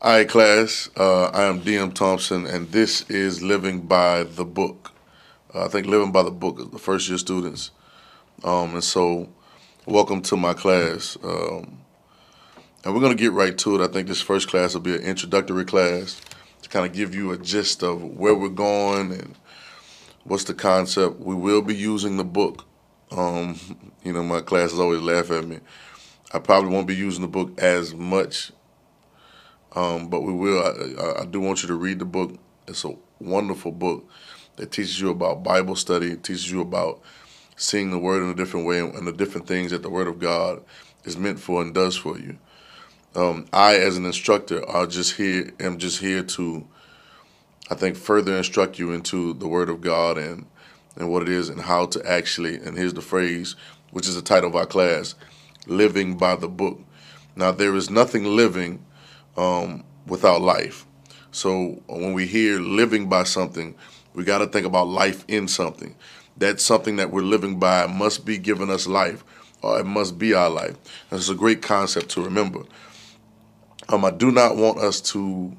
All right, class. I am DM Thompson, and this is Living by the Book. I think Living by the Book is the first year students. And so, welcome to my class. And we're going to get right to it. I think this first class will be an introductory class to kind of give you a gist of where we're going and what's the concept. We will be using the book. Um, my classes always laugh at me. I probably won't be using the book as much, but we will. I do want you to read the book. It's a wonderful book that teaches you about Bible study. It teaches you about seeing the Word in a different way and the different things that the Word of God is meant for and does for you. I, as an instructor, am just here to, I think, further instruct you into the Word of God and what it is and how to actually. And here's the phrase, which is the title of our class: living by the book. Now, there is nothing living without life. So when we hear living by something, we got to think about life in something. That something that we're living by must be giving us life, or it must be our life. And it's a great concept to remember. I do not want us to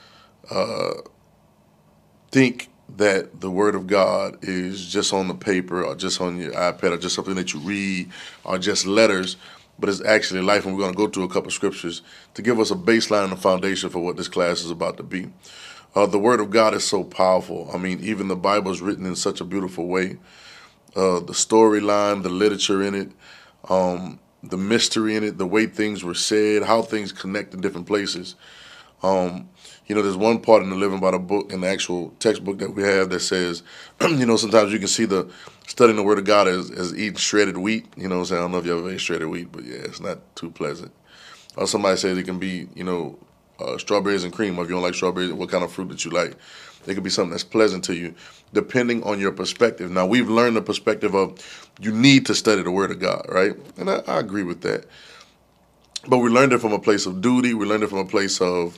think that the Word of God is just on the paper or just on your iPad or just something that you read or just letters, but it's actually life. And we're going to go through a couple of scriptures to give us a baseline and a foundation for what this class is about to be. The Word of God is so powerful. I mean, even the Bible is written in such a beautiful way. The storyline, the literature in it, the mystery in it, the way things were said, how things connect in different places. There's one part in the Living by the Book, in the actual textbook that we have, that says, sometimes you can see the studying the Word of God as eating shredded wheat. You know what I'm saying? I don't know if you ever ate shredded wheat, but yeah, it's not too pleasant. Or somebody says it can be, strawberries and cream. Or if you don't like strawberries, what kind of fruit that you like. It could be something that's pleasant to you, depending on your perspective. Now, we've learned the perspective of you need to study the Word of God, right? And I agree with that. But we learned it from a place of duty. We learned it from a place of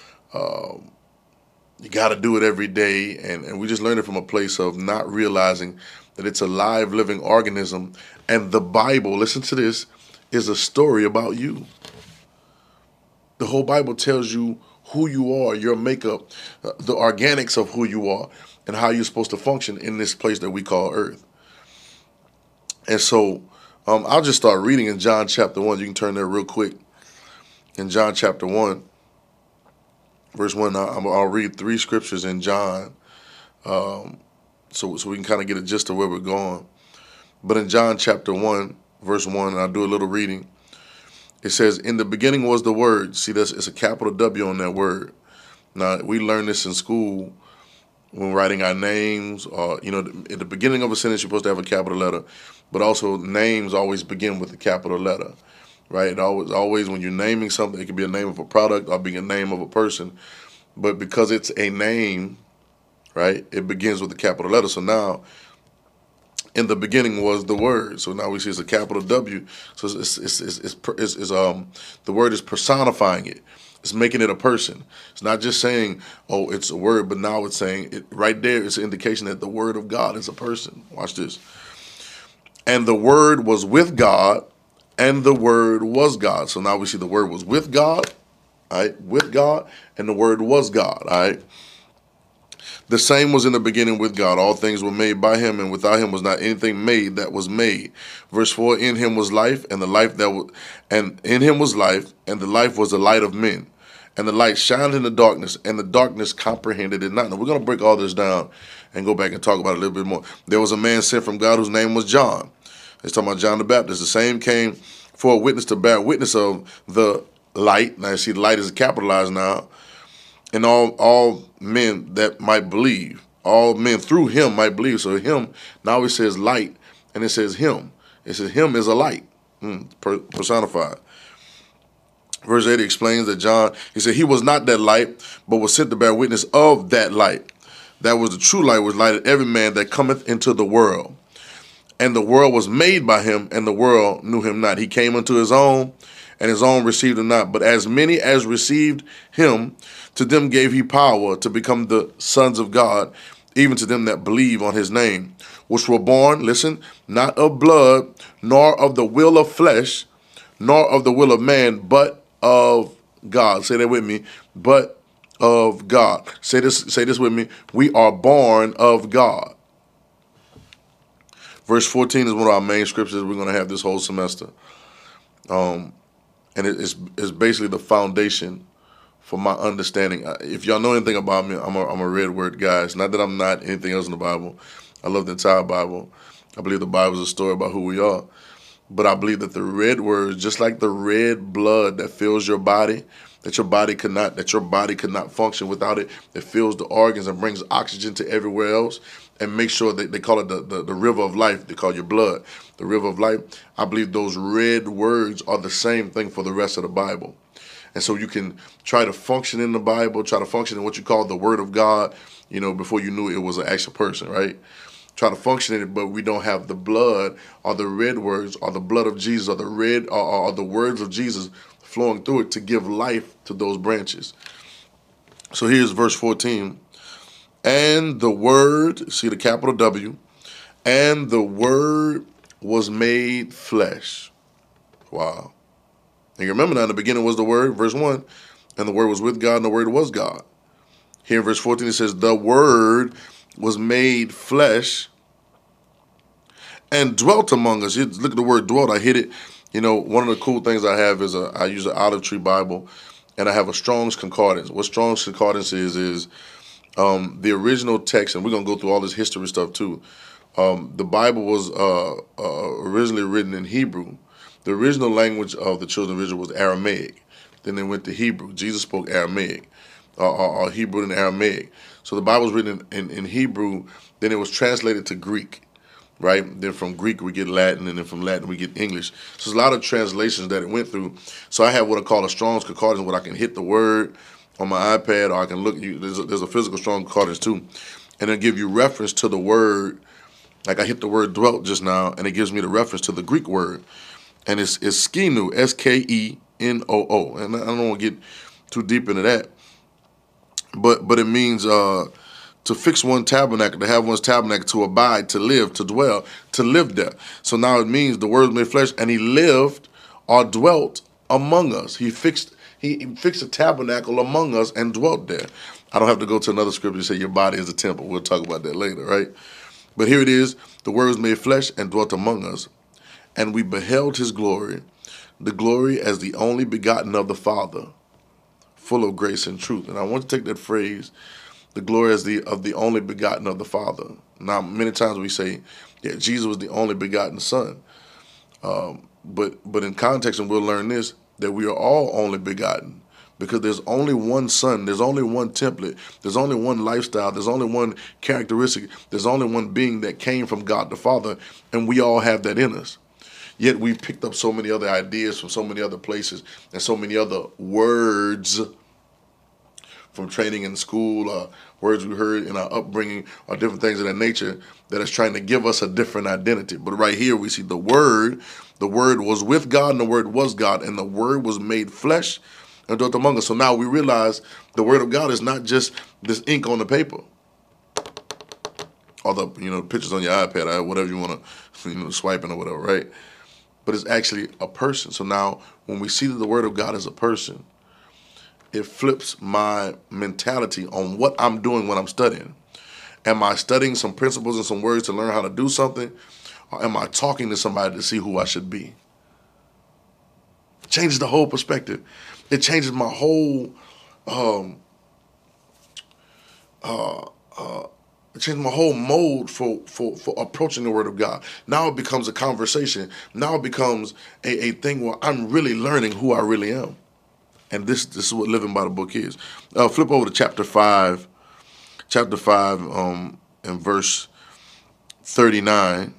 you got to do it every day. And we just learned it from a place of not realizing that it's a live, living organism. And the Bible, listen to this, is a story about you. The whole Bible tells you who you are, your makeup, the organics of who you are, and how you're supposed to function in this place that we call Earth. And so I'll just start reading in John chapter 1. You can turn there real quick. In John chapter 1, verse 1, I'll read three scriptures in John so we can kind of get a gist of where we're going. But in John chapter 1, verse 1, and I'll do a little reading. It says, in the beginning was the Word. See, it's a capital W on that word. Now, we learn this in school when writing our names. Or, at the beginning of a sentence, you're supposed to have a capital letter. But also, names always begin with a capital letter, right? Always when you're naming something, it could be a name of a product or be a name of a person. But because it's a name, right, it begins with a capital letter. So now, in the beginning was the Word. So now we see it's a capital W. So the word is personifying it. It's making it a person. It's not just saying, oh, it's a word, but now it's saying it right there. It's an indication that the Word of God is a person. Watch this. And the Word was with God, and the Word was God. So now we see the Word was with God, all right, with God, and the Word was God, all right. The same was in the beginning with God. All things were made by him, and without him was not anything made that was made. Verse 4, in him was life, and in him was life, and the life was the light of men. And the light shined in the darkness, and the darkness comprehended it not. Now we're going to break all this down and go back and talk about it a little bit more. There was a man sent from God whose name was John. It's talking about John the Baptist. The same came for a witness to bear witness of the light. Now you see the light is capitalized now. And all men that might believe, all men through him might believe. So him, now it says light, and it says him. It says him is a light, personified. Verse 8 explains that John, he said, he was not that light, but was sent to bear witness of that light. That was the true light, which lighted every man that cometh into the world. And the world was made by him, and the world knew him not. He came unto his own, and his own received him not. But as many as received him, to them gave he power to become the sons of God, even to them that believe on his name, which were born, listen, not of blood, nor of the will of flesh, nor of the will of man, but of God. Say that with me. But of God. Say this with me. We are born of God. Verse 14 is one of our main scriptures we're going to have this whole semester. And it's basically the foundation for my understanding. If y'all know anything about me, I'm a red word guy. It's not that I'm not anything else in the Bible. I love the entire Bible. I believe the Bible is a story about who we are. But I believe that the red words, just like the red blood that fills your body, that your body could not function without it. It fills the organs and brings oxygen to everywhere else, and make sure that they call it the river of life. They call your blood the river of life. I believe those red words are the same thing for the rest of the Bible. And so you can try to function in the Bible, try to function in what you call the Word of God, before you knew it was an actual person, right? Try to function in it, but we don't have the blood or the red words or the blood of Jesus or the red or the words of Jesus flowing through it to give life to those branches. So here's verse 14. And the Word, see the capital W, and the Word was made flesh. Wow. And you remember now, in the beginning was the Word, verse 1, and the Word was with God, and the Word was God. Here in verse 14 it says, the Word was made flesh and dwelt among us. Look at the word dwelt. I hit it. One of the cool things I have is I use an Olive Tree Bible, and I have a Strong's Concordance. What Strong's Concordance is the original text, and we're going to go through all this history stuff too. The Bible was originally written in Hebrew. The original language of the children of Israel was Aramaic. Then they went to Hebrew. Jesus spoke Aramaic, or Hebrew and Aramaic. So the Bible was written in Hebrew. Then it was translated to Greek, right? Then from Greek we get Latin, and then from Latin we get English. So there's a lot of translations that it went through. So I have what I call a Strong's Concordance, where I can hit the word on my iPad, or I can look. There's a physical Strong's Concordance too, and it'll give you reference to the word. Like I hit the word dwelt just now, and it gives me the reference to the Greek word, and it's skenu, Skenoo, and I don't want to get too deep into that, but it means to fix one tabernacle, to have one's tabernacle, to abide, to live, to dwell, to live there. So now it means the Word was made flesh, and He lived or dwelt among us. He fixed a tabernacle among us and dwelt there. I don't have to go to another scripture to say your body is a temple. We'll talk about that later, right? But here it is, the Word was made flesh and dwelt among us, and we beheld His glory, the glory as the only begotten of the Father, full of grace and truth. And I want to take that phrase, the glory as of the only begotten of the Father. Now, many times we say, yeah, Jesus was the only begotten Son. But in context, and we'll learn this, that we are all only begotten, because there's only one Son, there's only one template, there's only one lifestyle, there's only one characteristic, there's only one being that came from God the Father, and we all have that in us. Yet we've picked up so many other ideas from so many other places and so many other words from training in school, words we heard in our upbringing, or different things of that nature that is trying to give us a different identity. But right here we see the Word was with God, and the Word was God, and the Word was made flesh and dwelt among us. So now we realize the Word of God is not just this ink on the paper, or the pictures on your iPad, or whatever you want to swiping or whatever, right? But it's actually a person. So now when we see that the Word of God is a person, it flips my mentality on what I'm doing when I'm studying. Am I studying some principles and some words to learn how to do something? Or am I talking to somebody to see who I should be? It changes the whole perspective. It changes my whole it changed my whole mode for approaching the Word of God. Now it becomes a conversation. Now it becomes a thing where I'm really learning who I really am. And this is what living by the book is. Flip over to chapter 5. Chapter 5 and verse 39.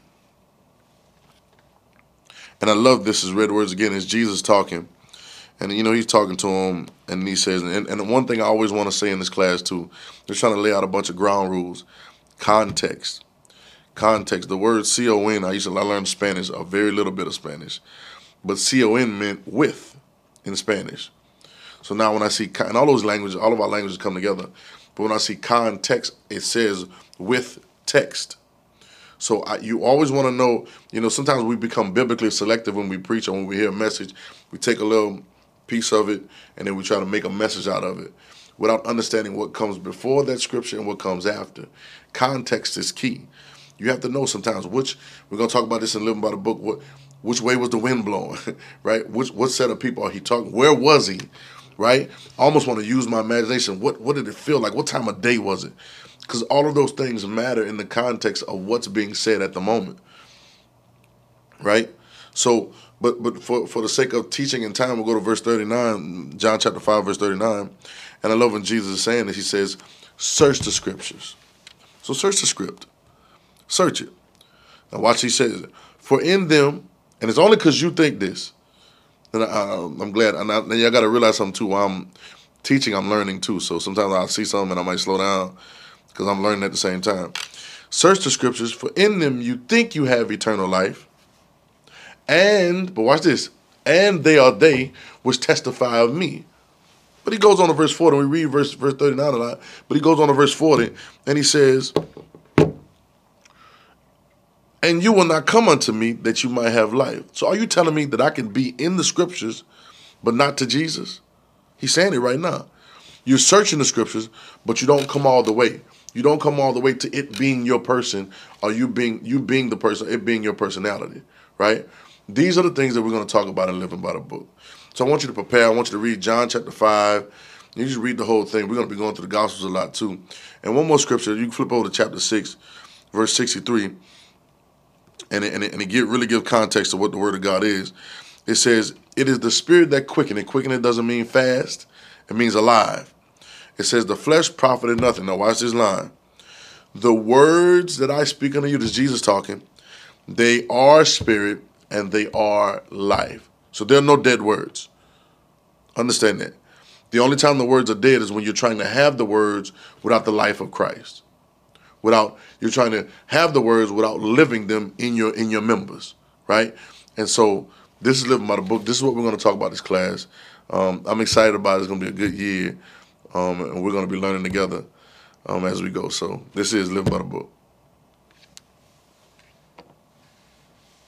And I love this as red words again. It's Jesus talking. And, he's talking to him, and he says, and one thing I always want to say in this class, too, they're trying to lay out a bunch of ground rules. Context. Context. The word C-O-N, I learned Spanish, a very little bit of Spanish. But C-O-N meant with in Spanish. So now when I see, and all those languages, all of our languages come together, but when I see context, it says with text. So you always want to know, sometimes we become biblically selective when we preach or when we hear a message. We take a little piece of it, and then we try to make a message out of it without understanding what comes before that scripture and what comes after. Context is key. You have to know sometimes which, we're going to talk about this in Living by the Book, which way was the wind blowing, right? What set of people are he talking? Where was he, right? I almost want to use my imagination. What did it feel like? What time of day was it? Because all of those things matter in the context of what's being said at the moment, right? So, but for the sake of teaching and time, we'll go to verse 39, John chapter 5, verse 39. And I love when Jesus is saying this. He says, search the scriptures. So search the script. Search it. Now watch, he says, for in them, and it's only because you think this, and I'm glad, and y'all got to realize something too. While I'm teaching, I'm learning too. So sometimes I'll see something and I might slow down because I'm learning at the same time. Search the scriptures, for in them you think you have eternal life, but watch this, and they are they which testify of me. But he goes on to verse 40, and we read verse 39 a lot, but he goes on to verse 40, and he says, and you will not come unto me that you might have life. So are you telling me that I can be in the scriptures, but not to Jesus? He's saying it right now. You're searching the scriptures, but you don't come all the way. You don't come all the way to it being your person, or you being the person, it being your personality, right? These are the things that we're going to talk about in Living by the Book. So I want you to prepare. I want you to read John chapter 5. You just read the whole thing. We're going to be going through the Gospels a lot too. And one more scripture. You can flip over to chapter 6, verse 63. And it really give context to what the Word of God is. It says, it is the Spirit that quickeneth. Quickeneth doesn't mean fast. It means alive. It says, the flesh profited nothing. Now watch this line. The words that I speak unto you, this is Jesus talking, they are spirit and they are life. So there are no dead words. Understand that. The only time the words are dead is when you're trying to have the words without the life of Christ. You're trying to have the words without living them in your members, right? And so this is Living by the Book. This is what we're going to talk about this class. I'm excited about it. It's going to be a good year, and we're going to be learning together as we go. So this is Living by the Book.